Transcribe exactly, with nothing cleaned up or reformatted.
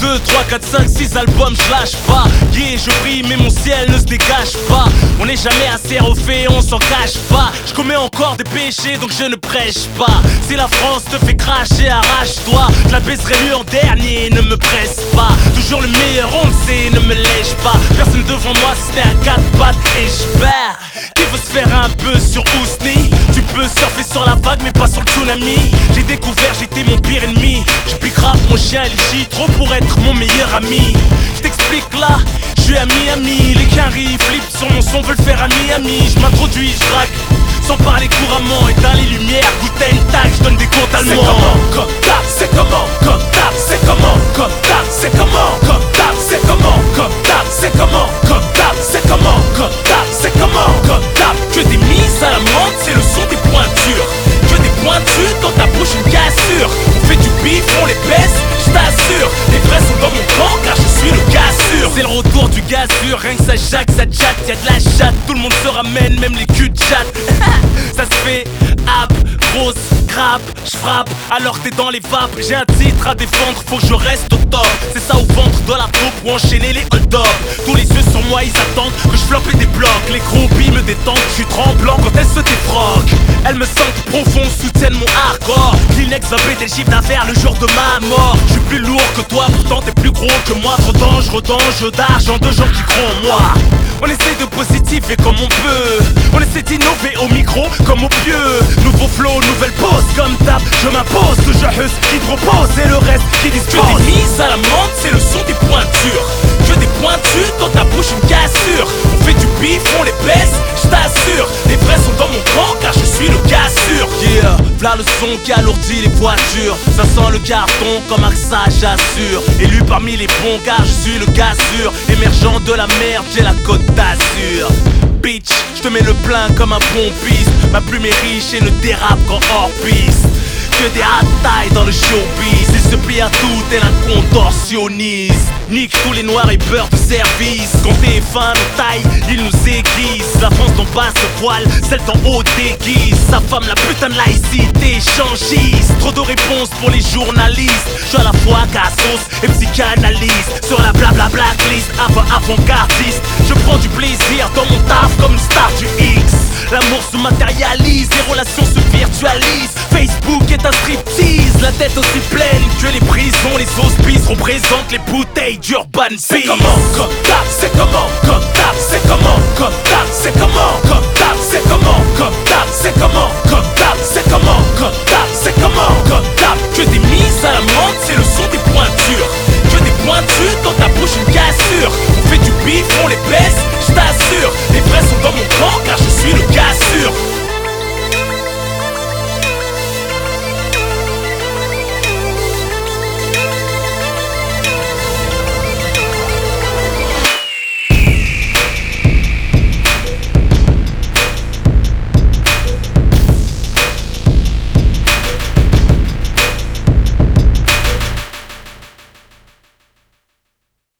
deux, trois, quatre, cinq, six albums, je lâche pas. Yeah, je brille mais mon ciel ne se dégage pas. On n'est jamais assez refait, on s'en cache pas. Je commets encore des péchés donc je ne prêche pas. Si la France te fait cracher, arrache-toi. Je la baisserai mieux en dernier, ne me presse pas. Toujours le meilleur, on le sait, ne me lèche pas. Personne devant moi si c'était un quatre pattes et je perds. Qui veut se faire un peu sur Ousni? Tu peux surfer sur la vague mais pas sur le tsunami. J'ai découvert, j'étais mon pire ennemi. Je pique rap, mon chien éligit trop pour être mon meilleur ami. Je t'explique là, je suis à Miami. Les quinries flippent sur mon son, veulent faire à Miami. Je m'introduis, je drague sans parler couramment. Éteins les lumières, goûte une tag, je donne des comptes allemands. C'est comment, comme tap, c'est comment, comme tap, c'est comment, comme tap, c'est comment, comme tap, c'est comment, comme tap, c'est comment, comme tap, c'est comment, comme tap, c'est comment, comme tap. Que des mises à la menthe, c'est le son des pointures. Que des pointures dans ta bouche, une cassure. On fait du bif, on les baisse, je t'assure. Les vrais sont dans mon camp car je suis le gars sûr. C'est le retour du gars sûr, rien que ça jaque, ça chatte. Y'a de la chatte, tout le monde se ramène, même les culs de chatte. Ça se fait, hap, grosse, crabe, j'frappe alors t'es dans les vapes. J'ai un titre à défendre, faut que je reste au top. C'est ça au ventre de la peau pour enchaîner les hold-up. Tous les yeux sur moi, ils attendent que je floppe et débloque. Les groupies me détendent, je suis tremblant quand elles se défroquent. Elles me sentent profond, soutiennent mon hardcore. Kleenex va péter le chiffre d'affaires le jour de ma mort. Je suis plus lourd que toi, pourtant t'es plus gros que moi. Trop dangereux, d'enjeux d'argent, de gens qui croient en moi. On essaie de positiver comme on peut. On essaie d'innover au micro comme au pieu. Nouveau flow, nouvelle pose, comme tap, je m'impose. Que je hus, qui te repose et le reste qui dispose. Que des mises à la menthe, c'est le son des pointures. Que des pointures dans ta bouche, une cassure. On fait du bif, on les baisse, je t'assure. Les vrais sont dans mon camp car je suis le gars sûr. Yeah, v'là le son qui alourdit les voitures. Ça sent le carton comme Arxa, j'assure. Élu parmi les bons car je suis le gars sûr. Émergent de la merde, j'ai la côte d'Azur. Bitch, je te mets le plein comme un pompiste. Ma plume est riche et ne dérape qu'en hors piste. Que des hatailles dans le showbiz. Il se plie à tout tel un contorsionniste. Nique tous les noirs et beurre de service. Quand t'es fin de taille, ils nous aiguisent. La France d'en bas se voile, celle d'en haut déguise. Sa femme la putain de laïcité échangiste. Trop de réponses pour les journalistes. Je suis à la fois cassos et psychanalyste. Sur la blabla blacklist, avant avant-gardiste. Je prends du plaisir dans mon taf comme une star du X. L'amour se matérialise, les relations se virtualisent. Facebook est un striptease, la tête aussi pleine que les prisons. Les hospices représentent les bouteilles d'Urban Peace. C'est comment, comme tap, c'est comment, comme tap, c'est comment, comme tap, c'est comment, comme